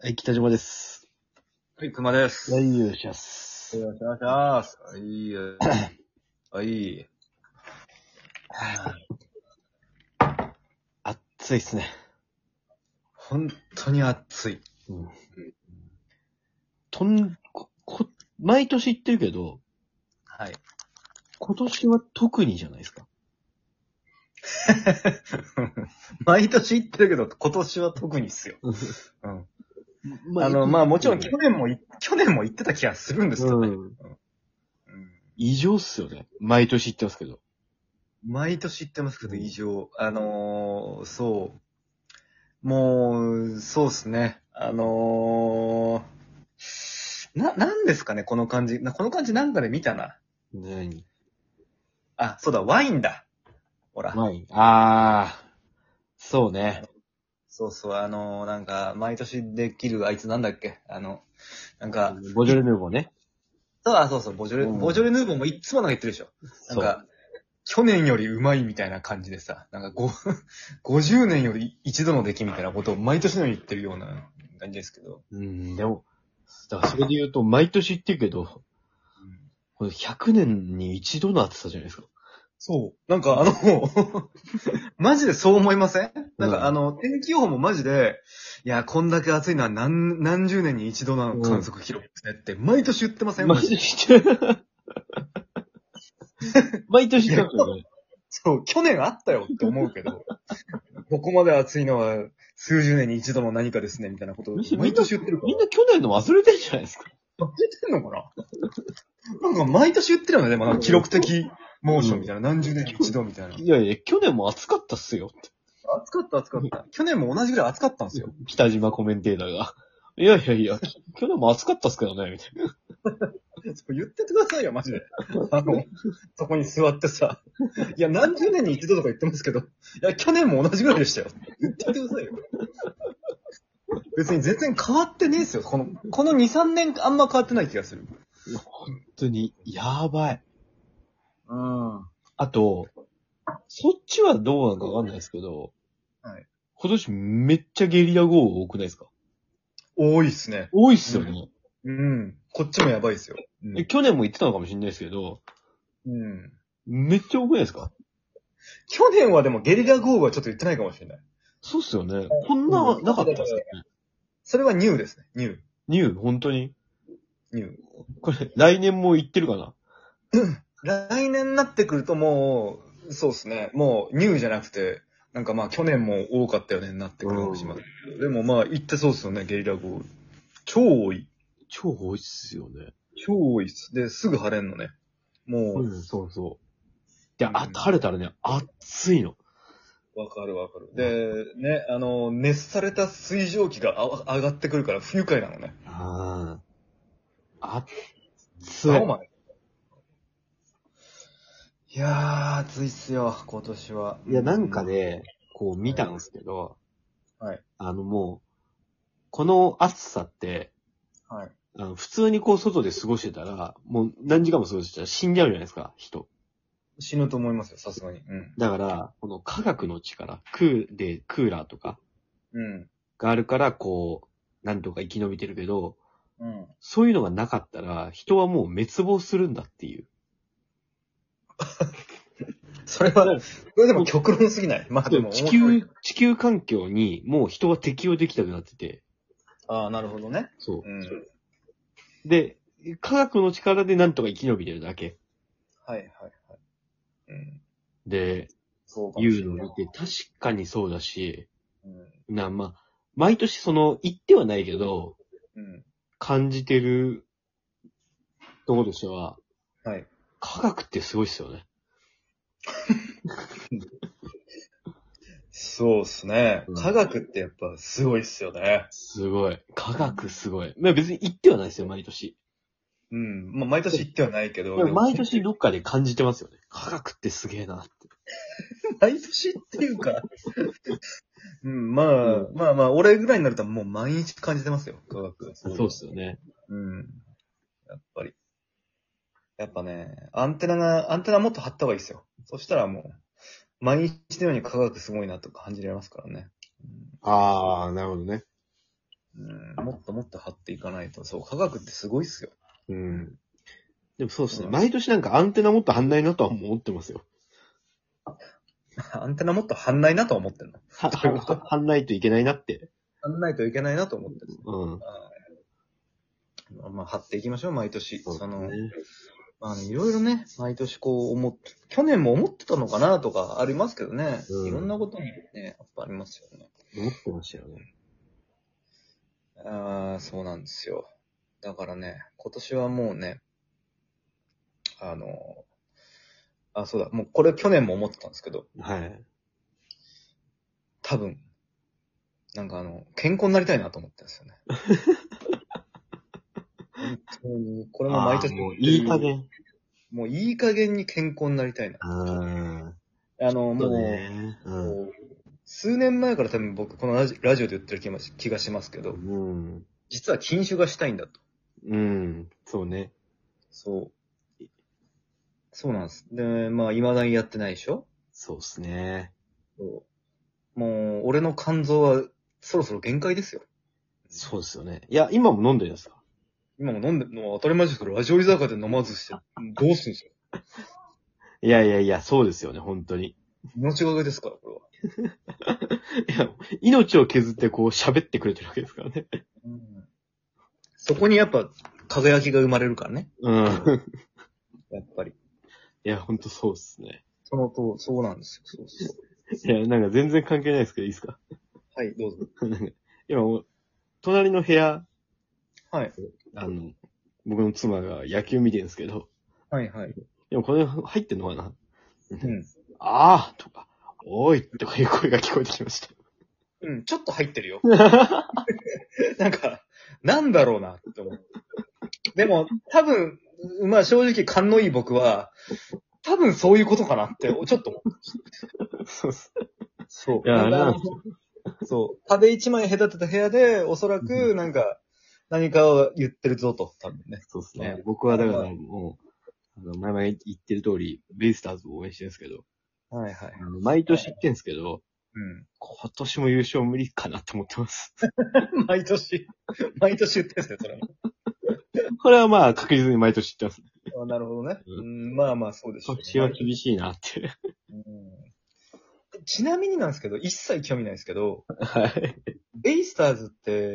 はい、北島です。 はい、熊です。 はい、よろしゃす。 よろしくお願いします。はい、はい。 暑いっすね。 本当に暑い。 うん。毎年言ってるけど、 はい。 今年は特にじゃないですか。 毎年言ってるけど、今年は特にっすよ。うん。もちろん去年も言ってた気がするんですけどね。 うん。異常っすよね。毎年言ってますけど。 毎年言ってますけど、異常。そう。もう、そうっすね。なんですかね、この感じ。この感じなんかで見たな。 何？ あ、そうだ、ワインだ。ほら。 そうね。 そうそう、毎年できるあいつなんだっけなんか、 ボジョレ・ヌーボーね。 そうそう、ボジョうん。 レ・ヌーボーもいつもなんか言ってるでしょ。なんそか、去年よりうまいみたいな感じでさ、50年より一度の出来みたいなことを毎年のように言ってるような感じですけど。 う。うん、でも、だからそれで言うと、毎年言ってるけど、これ100年に一度の暑さじゃないですか。 そう。マジでそう思いません？ うん天気予報もマジで、いや、こんだけ暑いのは何十年に一度の観測記録ですねって毎年言ってません？マ毎ジで。 年言ってる。毎年言ってますよね。 そう、去年あったよって思うけど、ここまで暑いのは数十年に一度の何かですね、みたいなことを毎年言ってるから。 みんな去年の忘れてんじゃないですか。 忘れてんのかな？なんか毎年言ってるよね、でもなんか記録的モーションみたいな、何十年に一度みたいな。 いやいや、去年も暑かったっすよって。 暑かった暑かった。去年も同じぐらい暑かったんですよ。 北島コメンテーターが。いやいやいや、去年も暑かったっすけどね、みたいな。 言っててくださいよ、マジで。そこに座ってさ。いや、何十年に一度とか言ってますけど、いや、去年も同じぐらいでしたよ。言っててくださいよ。別に全然変わってねえっすよ。この2、3年あんま変わってない気がする。 本当に、やばい。 うん。 あと、そっちはどうなのかわかんないですけど、 はい。 今年めっちゃゲリラ豪雨多くないですか？ 多いっすね。 多いっすよね。 うん。こっちもやばいっすよ。うん。 去年も言ってたのかもしれないですけど、 うん。 めっちゃ多くないですか？ 去年はでもゲリラ豪雨はちょっと言ってないかもしれない。 そうっすよね。こんな、なかったっすよね。 それはニューですね。ニュー。 ニュー、本当に。 ニュー。 これ、来年も言ってるかな？ 来年になってくるともう、そうですね。もうニューじゃなくて、なんかまあ去年も多かったよねになってくるかもしれません。でもまあ言ってそうですよね、ゲリラ豪雨。超多い。 超多いっすよね。 超多いっす。で、すぐ晴れんのね。もうん、そうそう。で、 うん晴れたらね、暑いの。 う、わかるわかる。で、ね、熱された水蒸気が上がってくるから不愉快なのね。 ああ。暑い。 青まで。いやー、暑いっすよ、今年は。 いや、なんかね、こう見たんですけど、 はい。 もう、この暑さって、 はい。 普通にこう外で過ごしてたら、もう何時間も過ごしてたら死んじゃうじゃないですか、人。 死ぬと思いますよ、さすがに。うん。 だから、この科学の力、クーラーとかうん。 があるから、こう、なんとか生き延びてるけど、 うん。 そういうのがなかったら、人はもう滅亡するんだっていう。 それでも極論すぎない。まあでも面白い。 地球環境にもう人は適応できたくなってて。 ああ、なるほどね。 そう。 うん。 で、科学の力でなんとか生き延びてるだけ。 はいはいはい。うん。 で、 そうかもいうしれない。 のを見て、確かにそうだし、 うん。 まあ、毎年言ってはないけど、 うん。 感じてるところとしては、 はい。 科学ってすごいっすよね。 そうっすね。 うん科学ってやっぱすごいっすよね。 すごい。科学すごい。まあ別に言ってはないですよ、毎年。 うん。まあ毎年言ってはないけど、 でもでも毎年どっかで感じてますよね。科学ってすげえなって。 毎年っていうか、うん、まあ、 うんまあまあ、俺ぐらいになるともう毎日感じてますよ、科学。 そうっすよね。 うん。やっぱり。やっぱね、アンテナもっと張った方がいいですよ。そしたらもう、毎日のように科学すごいなと感じられますからね。 ああ、なるほどね。 もっともっと張っていかないと。そう、科学ってすごいっすよ。 うん。でもそうですね。 うん毎年なんかアンテナもっと張んないなとは思ってますよ。 アンテナもっと張んないなとは思ってんの。どういうこと張んないといけないなって。 張んないといけないなと思ってる。 うん。 まあ、張っていきましょう、毎年。 そうですね。 まあね、いろいろね、毎年こう去年も思ってたのかなとかありますけどね。 うんいろんなことにね、やっぱありますよね。 思ってましたよね。 ああ、そうなんですよ。だからね、今年はもうね、そうだ、もうこれ去年も思ってたんですけど、 はい。 多分、健康になりたいなと思ってるんですよね。本当に、これも毎年もういい加減。 もういい加減に健康になりたいな。もそうう、 ね。 こう数年前から多分僕このラジオで言ってる気がしますけど、 うん。 実は禁酒がしたいんだと。 うん。そうね。 そう。そうなんです。で、まあ、未だにやってないでしょ。 そうっすね。 もう、俺の肝臓はそろそろ限界ですよ。 そうですよね。いや、今も飲んでるんですか？ 今も飲んでるのは当たり前ですけど、ラジオ居酒屋で飲まずして、どうすんすよ。 いやいやいや、そうですよね、本当に。 命がけですから、これは。 いや、命を削ってこう喋ってくれてるわけですからね。 そこにやっぱ、輝きが生まれるからね。 うん。 やっぱり。 いや、ほんとそうっすね。 そうなんですよ。そうそう。 いや、なんか全然関係ないですけど、いいですか？ はい、どうぞ。 なんか今、隣の部屋、 はい。 僕の妻が野球見てるんですけど、 はい、はい。 でもこれ入ってんのかな？ うん。 あーとか、おいとかいう声が聞こえてきました。 うん、ちょっと入ってるよ。なんか、なんだろうなって思う。でも、多分、まあ正直勘のいい僕は、多分そういうことかなって、ちょっと思う。 そうっす。 そう。 いや、 そう。壁一枚隔てた部屋で、おそらく、何かを言ってるぞと、多分ね。 そうっすね。 ね僕はだからもう、前々言ってる通り、ベイスターズを応援してるんですけど、 はいはい。 毎年言ってんですけど、 うん。 今年も優勝無理かなって思ってます。 毎年言ってんすね、それも。 これはまあ確実に毎年言ってますね。 なるほどね。 うまあまあそうでしょう、 今年は厳しいなって。 ちなみになんですけど、一切興味ないですけど、 はい。 ベイスターズって、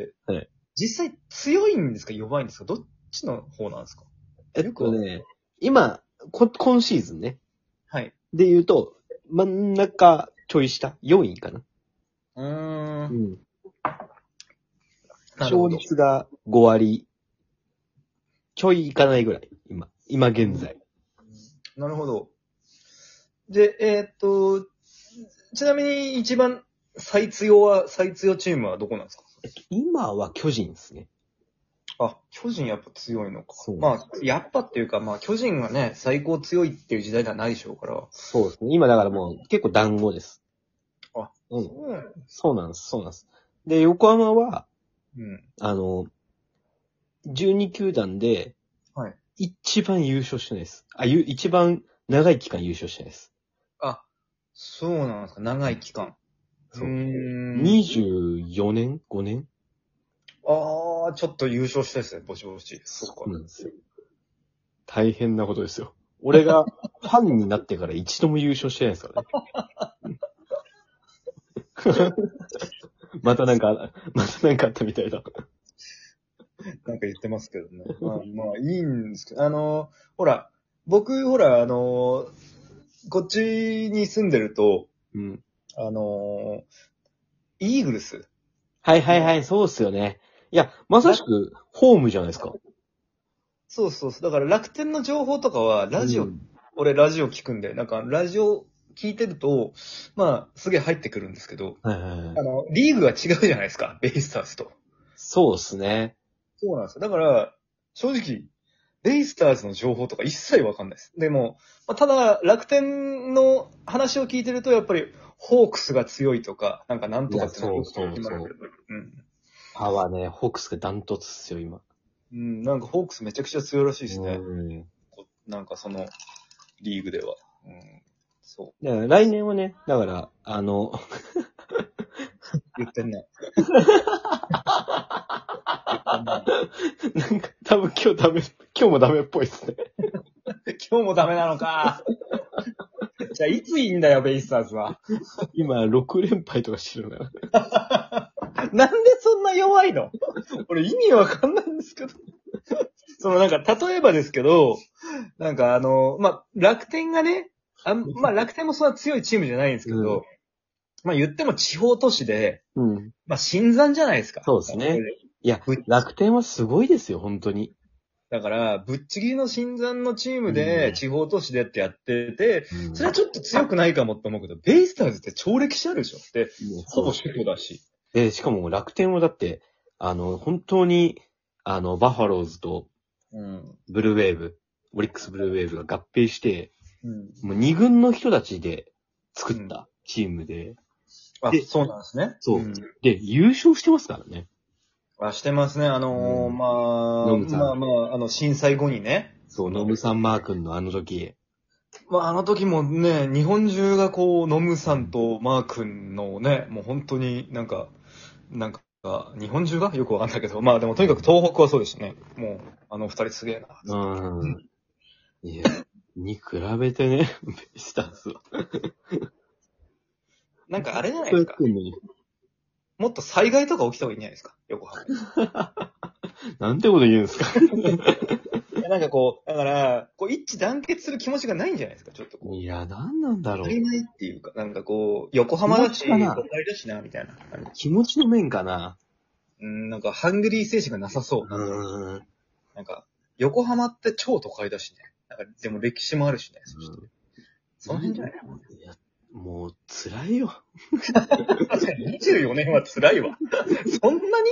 はい実際強いんですか弱いんですかどっちの方なんですか？ 今、今シーズンね。 はい。 で言うと、真ん中ちょい下、4位かな。 ん。 勝率が5割、ちょいいかないぐらい、今現在。 なるほど。で、ちなみに一番最強チームはどこなんですか？ 今は巨人ですね。 あ、巨人やっぱ強いのか。 そうまあ、やっぱっていうか、まあ、巨人がね、最高強いっていう時代ではないでしょうから。 そうですね。今だからもう結構団子です。 あ、 うん。 そうなんです。 そうなんです、そうなんです。で、横浜は、 うん。 12球団で、 はい。 一番優勝してないです。一番長い期間優勝してないです。 あ、そうなんですか。長い期間。 そうん。 24年 ?5 年ああ、ちょっと優勝したいですね、ぼちぼち。 そうなんですよ。大変なことですよ。俺がファンになってから一度も優勝してないですからね。またなんかあったみたいだ。 なんか言ってますけどね。まあ、いいんですけど、僕、こっちに住んでると、 うん。 イーグルス。 はいはいはい、そうっすよね。いや、まさしく、ホームじゃないですか。 そうそうそう。だから楽天の情報とかは、 うん俺ラジオ聞くんで、ラジオ聞いてると、まあ、すげえ入ってくるんですけど、 はいはいはい。 リーグが違うじゃないですか、ベイスターズと。 そうっすね。 そうなんですよ。だから、正直、ベイスターズの情報とか一切わかんないです。でも、ただ、楽天の話を聞いてると、やっぱり、ホークスが強いとか、なんとかっていやそう決まるけど。 パワーね、ホークスがダントツっすよ、今。 ホークスめちゃくちゃ強いらしいですね。 うん。 その、リーグでは。そだから来年はね、だから、 う。言ってんね。 なんか、多分今日もダメっぽいですね。 今日もダメなのか。じゃあ、いついいんだよ、ベイスターズは。 今、6連敗とかしてるのかな。 なんでそんな弱いの？俺意味わかんないんですけど。なんか、例えばですけど、なんか楽天がね、楽天もそんな強いチームじゃないんですけど、言っても地方都市で、新参じゃないですか。 そうですね。いや、楽天はすごいですよ、本当に。 だから、ぶっちぎりの新参のチームで、地方都市でってやってて、それはちょっと強くないかもって思うけど、ベイスターズって超歴史あるでしょって、ほぼ主婦だし。 しかも楽天はだって、本当に、バファローズと、ブルーウェーブ、オリックスブルーウェーブが合併して、もう2軍の人たちで作ったチームで。 そうなんですね。 そう。で、優勝してますからね。 してますね。震災後にね。 そう、ノムさんマー君のあの時。 あの時もね、日本中がノムさんとマー君のね、もう本当になんか、日本中がよくわかんないけど、でもとにかく東北はそうでしたね。もう、二人すげえな。 いや、に比べてね、ベイスターズは。 なんかあれじゃないですか。もっと災害とか起きた方がいいんじゃないですか、横浜。 なんてこと言うんですか。 なんかだから、一致団結する気持ちがないんじゃないですか、ちょっといや、なんなんだろう。 足りないっていうか、なんか横浜だし、都会だしな、みたいな。 気持ちの面かな。 なんか、ハングリー精神がなさそう。なんか、横浜って超都会だしね。なんか、でも歴史もあるしね。その辺じゃないの？ いや、もう、辛いよ。 確かに24年は辛いわ。そんなに